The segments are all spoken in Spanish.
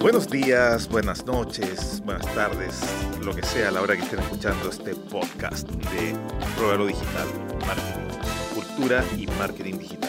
Buenos días, buenas noches, buenas tardes, lo que sea a la hora que estén escuchando este podcast de Pruébalo Digital, marketing, cultura y marketing digital.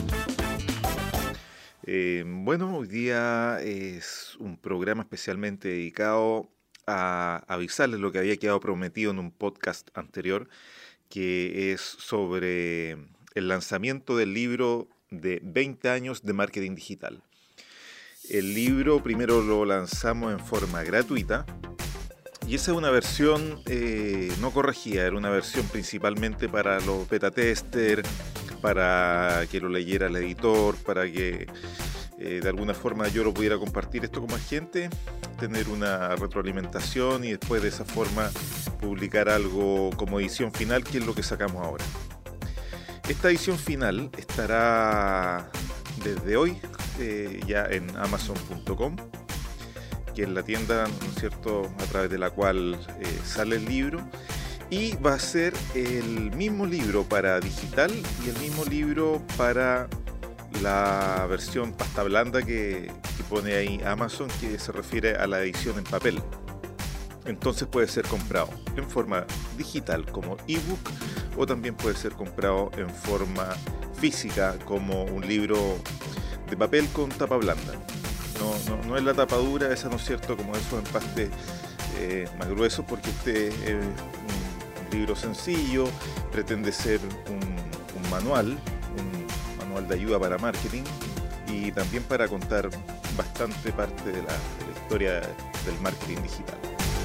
Hoy día es un programa especialmente dedicado a avisarles lo que había quedado prometido en un podcast anterior, que es sobre el lanzamiento del libro de 20 años de marketing digital. El libro primero lo lanzamos en forma gratuita y esa es una versión no corregida, era una versión principalmente para los beta tester, para que lo leyera el editor, para que de alguna forma yo lo pudiera compartir esto con más gente, tener una retroalimentación y después de esa forma publicar algo como edición final, que es lo que sacamos ahora. Esta edición final estará desde hoy ya en Amazon.com, que es la tienda, ¿no es cierto?, a través de la cual sale el libro, y va a ser el mismo libro para digital y el mismo libro para la versión pasta blanda que pone ahí Amazon, que se refiere a la edición en papel. Entonces puede ser comprado en forma digital como ebook o también puede ser comprado en forma física como un libro de papel con tapa blanda. No es la tapa dura, esa, no es cierto, como esos empastes más gruesos, porque este es un libro sencillo, pretende ser un manual de ayuda para marketing y también para contar bastante parte de la historia del marketing digital.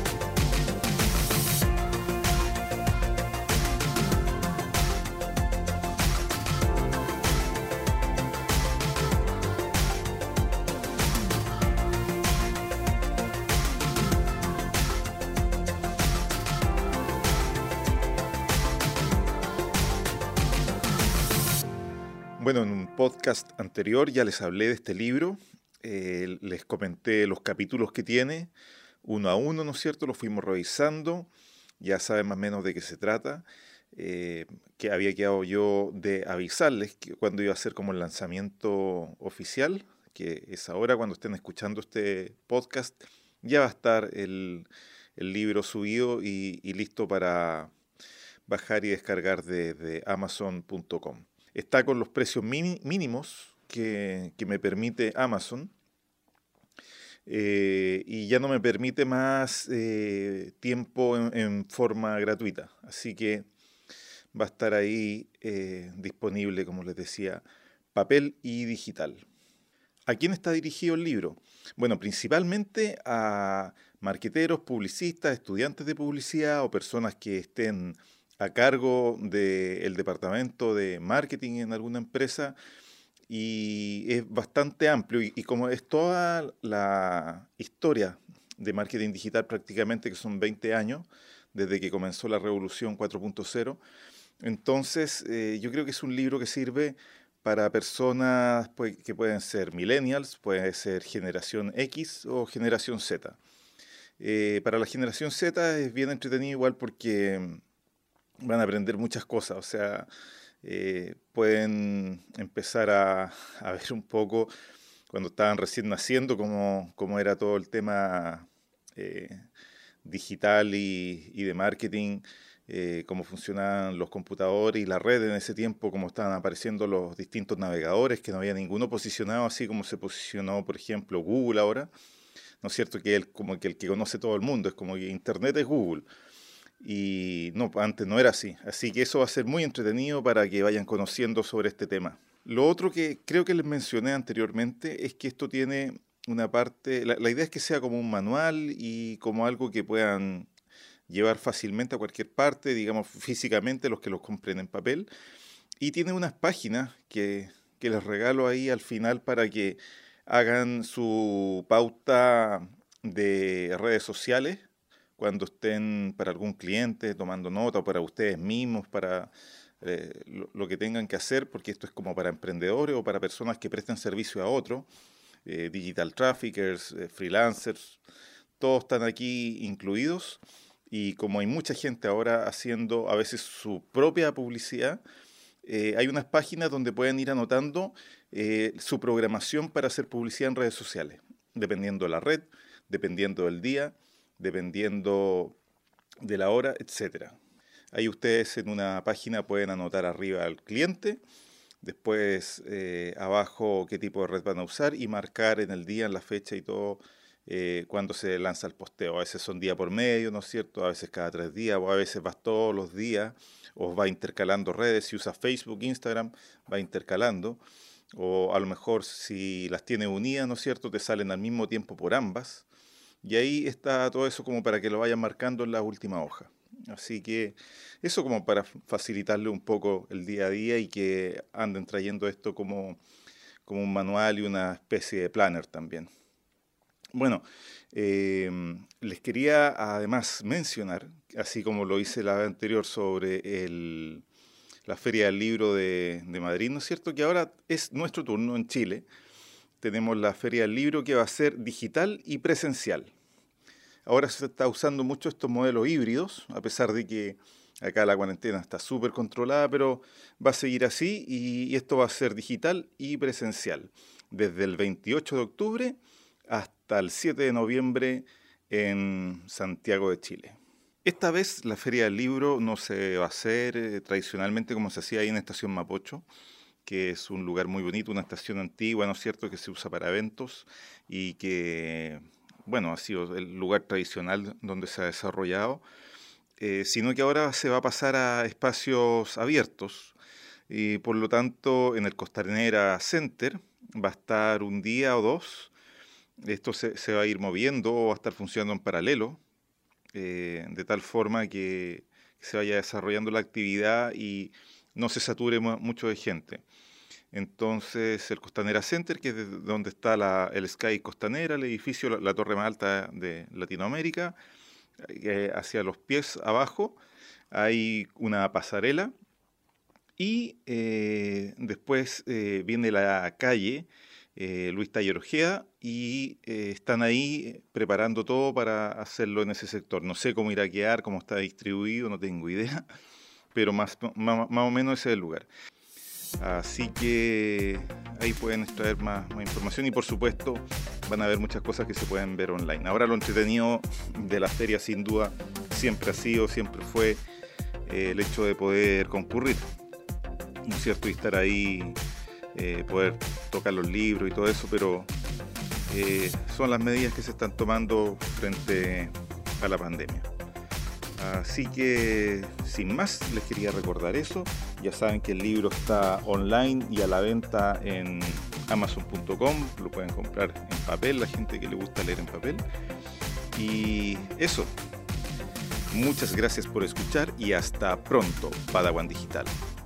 Bueno, en un podcast anterior ya les hablé de este libro, les comenté los capítulos que tiene, uno a uno, ¿no es cierto? Los fuimos revisando, ya saben más o menos de qué se trata, que había quedado yo de avisarles que cuando iba a ser como el lanzamiento oficial, que es ahora cuando estén escuchando este podcast, ya va a estar el libro subido y listo para bajar y descargar de Amazon.com. Está con los precios mínimos que me permite Amazon y ya no me permite más tiempo en forma gratuita. Así que va a estar ahí disponible, como les decía, papel y digital. ¿A quién está dirigido el libro? Bueno, principalmente a marqueteros, publicistas, estudiantes de publicidad o personas que estén a cargo del departamento de marketing en alguna empresa, y es bastante amplio y como es toda la historia de marketing digital prácticamente, que son 20 años desde que comenzó la revolución 4.0, entonces yo creo que es un libro que sirve para personas que pueden ser millennials, puede ser generación X o generación Z. Para la generación Z es bien entretenido igual porque van a aprender muchas cosas, o sea, pueden empezar a ver un poco cuando estaban recién naciendo cómo era todo el tema digital y de marketing, cómo funcionaban los computadores y la red en ese tiempo, cómo estaban apareciendo los distintos navegadores, que no había ninguno posicionado así como se posicionó, por ejemplo, Google ahora, ¿no es cierto? Que es como que el que conoce todo el mundo, es como que Internet es Google. Y no, antes no era así. Así que eso va a ser muy entretenido para que vayan conociendo sobre este tema. Lo otro que creo que les mencioné anteriormente es que esto tiene una parte, la idea es que sea como un manual y como algo que puedan llevar fácilmente a cualquier parte, digamos físicamente los que los compren en papel. Y tiene unas páginas que les regalo ahí al final para que hagan su pauta de redes sociales cuando estén para algún cliente tomando nota o para ustedes mismos, para lo que tengan que hacer, porque esto es como para emprendedores o para personas que prestan servicio a otros, digital traffickers, freelancers, todos están aquí incluidos. Y como hay mucha gente ahora haciendo a veces su propia publicidad, hay unas páginas donde pueden ir anotando su programación para hacer publicidad en redes sociales. dependiendo de la red, dependiendo del día, dependiendo de la hora, etc. Ahí ustedes en una página pueden anotar arriba al cliente, después abajo qué tipo de red van a usar y marcar en el día, en la fecha y todo cuando se lanza el posteo. A veces son día por medio, ¿no es cierto? A veces cada 3 días o a veces vas todos los días o va intercalando redes. Si usas Facebook, Instagram, va intercalando. O a lo mejor si las tienes unidas, ¿no es cierto? Te salen al mismo tiempo por ambas. Y ahí está todo eso como para que lo vayan marcando en la última hoja. Así que eso como para facilitarle un poco el día a día y que anden trayendo esto como un manual y una especie de planner también. Bueno, les quería además mencionar, así como lo hice la vez anterior sobre la Feria del Libro de Madrid, ¿no es cierto? Que ahora es nuestro turno en Chile. Tenemos la Feria del Libro que va a ser digital y presencial. Ahora se está usando mucho estos modelos híbridos, a pesar de que acá la cuarentena está súper controlada, pero va a seguir así y esto va a ser digital y presencial, desde el 28 de octubre hasta el 7 de noviembre en Santiago de Chile. Esta vez la Feria del Libro no se va a hacer tradicionalmente como se hacía ahí en Estación Mapocho, que es un lugar muy bonito, una estación antigua, ¿no es cierto?, que se usa para eventos y que, bueno, ha sido el lugar tradicional donde se ha desarrollado, sino que ahora se va a pasar a espacios abiertos y por lo tanto en el Costanera Center va a estar un día o dos. Esto se va a ir moviendo o va a estar funcionando en paralelo, de tal forma que se vaya desarrollando la actividad y no se sature mucho de gente. Entonces el Costanera Center, que es donde está el Sky Costanera, el edificio, la torre más alta de Latinoamérica, hacia los pies abajo hay una pasarela y después viene la calle Luis Taller Ojeda y están ahí preparando todo para hacerlo en ese sector. No sé cómo irá a quedar, cómo está distribuido, no tengo idea, pero más o menos ese es el lugar. Así que ahí pueden extraer más información y por supuesto van a ver muchas cosas que se pueden ver online. Ahora lo entretenido de la feria sin duda siempre ha sido, siempre fue el hecho de poder concurrir, ¿no es cierto? Y estar ahí, poder tocar los libros y todo eso, pero son las medidas que se están tomando frente a la pandemia. Así que, sin más, les quería recordar eso. Ya saben que el libro está online y a la venta en Amazon.com. Lo pueden comprar en papel, la gente que le gusta leer en papel. Y eso. Muchas gracias por escuchar y hasta pronto, Padawan Digital.